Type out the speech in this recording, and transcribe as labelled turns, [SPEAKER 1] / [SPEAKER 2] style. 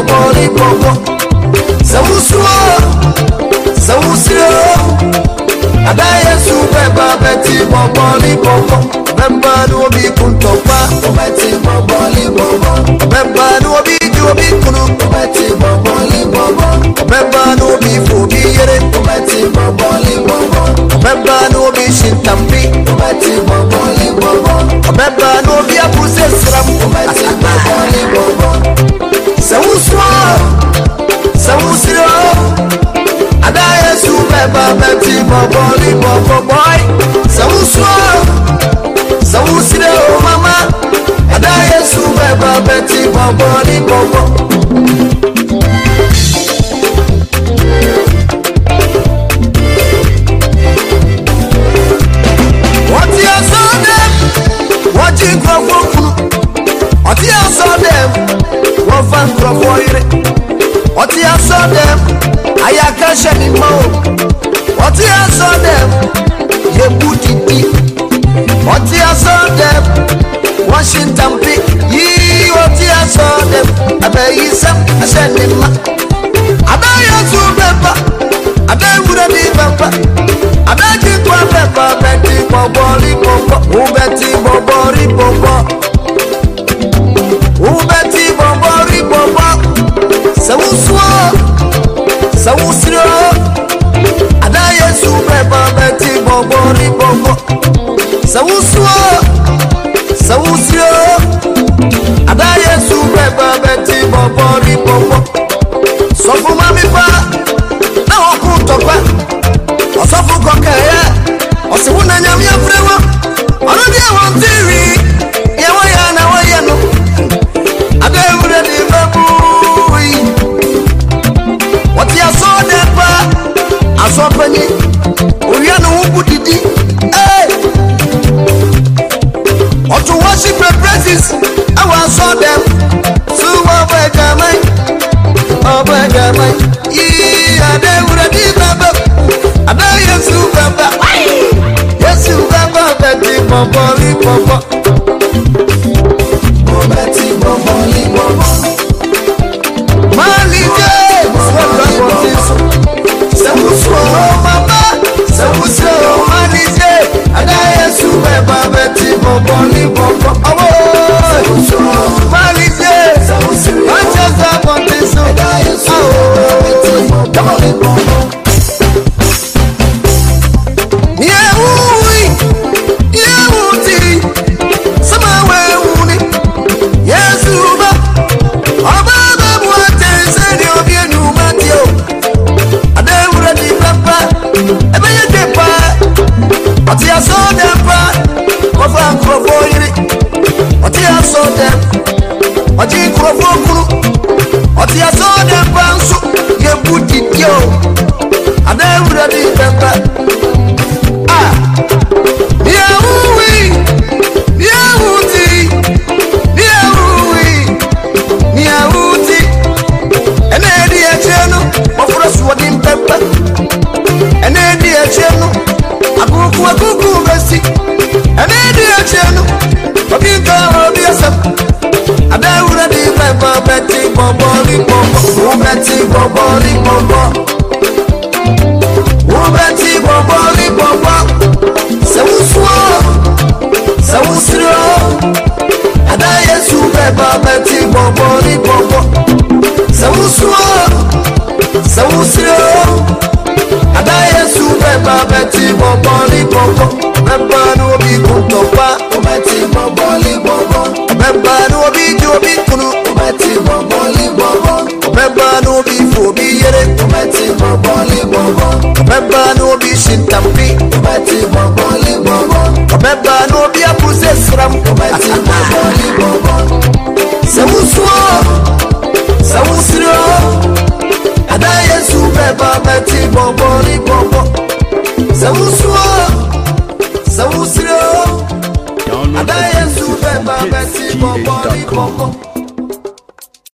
[SPEAKER 1] boboli bobo. Sawuswa, sawusiro. Adaya subeba beti boboli bobo. Bemba no bi kuntopa, beti boboli bobo. Bemba no bi jobi kunu, beti boboli bobo. Bemba no bi fobi yere, beti boboli bobo. Bemba no bi shintampi, beti boboli bobo. Bemba no bi apuse sram, beti boboli bobo. Sawuswa, sawusiro. Adaya subeba beti boboli bobo boy. Sawuswa, sawusiro mama. Adaya subeba beti boboli bobo. What you saw them, I can't share anymore. What you saw them, you put it deep. What you saw them, Washington pick. What you saw them, I bet you some, I send him. I bet you two pepper, I bet you would be pepper. I bet you one pepper, Betty Boboli Bobo, who Betty Boboli Bobo, who Betty Boboli Bobo. Sawuswa, sawusiro. Adaya subeba beti bobori bobo. Sawuswa, sawusiro. Adaya subeba beti bobori bobo. Sofu mami pa, na waku topa. Osofu kokeye, osiwuna nyami ya frewa. Anodi ya wantiri, ya waya na waya no. Adaya uredi babu. What you saw them, I saw Penny. We are no good didi. Hey, or to worship the praises. I saw them. So Obegamai. Yeah, they would have been number. I know you super. Yes, you remember Betty Boboli Bobo. Betty Boboli Bobo. Mali James, Sawuswa, mama, Sawuswa, Mali James, Adaya subeba beti boboli bobo. Sawuswa, Mali James, Manchester Pontiso, Adaya subeba beti boboli bobo. What you saw them, what you saw them, what you what you saw them, so you put it yo. I never remember. Ah, and then the channel, what for us, what in pepper, and then the channel. Akuku besi, ane dia chenu, obika obiasa. Ada ura di baba beti boboli bobo, beti boboli bobo, beti boboli bobo. Sawuswa, sawusiro. Ada yesu baba beti boboli bobo. Sawuswa, sawusiro. Adaya subeba beti boboli bobo. Bemba no bi kuntopa, beti boboli bobo. Bemba no bi jobi kunu, beti boboli bobo. Bemba no bi fobi yere, beti boboli bobo. Bemba no bi shintampi, beti boboli bobo. Bemba no bi apuse sram, beti boboli bobo. Sawuswa, sawusiro. Adaya subeba beti boboli bobo. Sawuswa, sawusiro. Adaya subeba beti boboli bobo.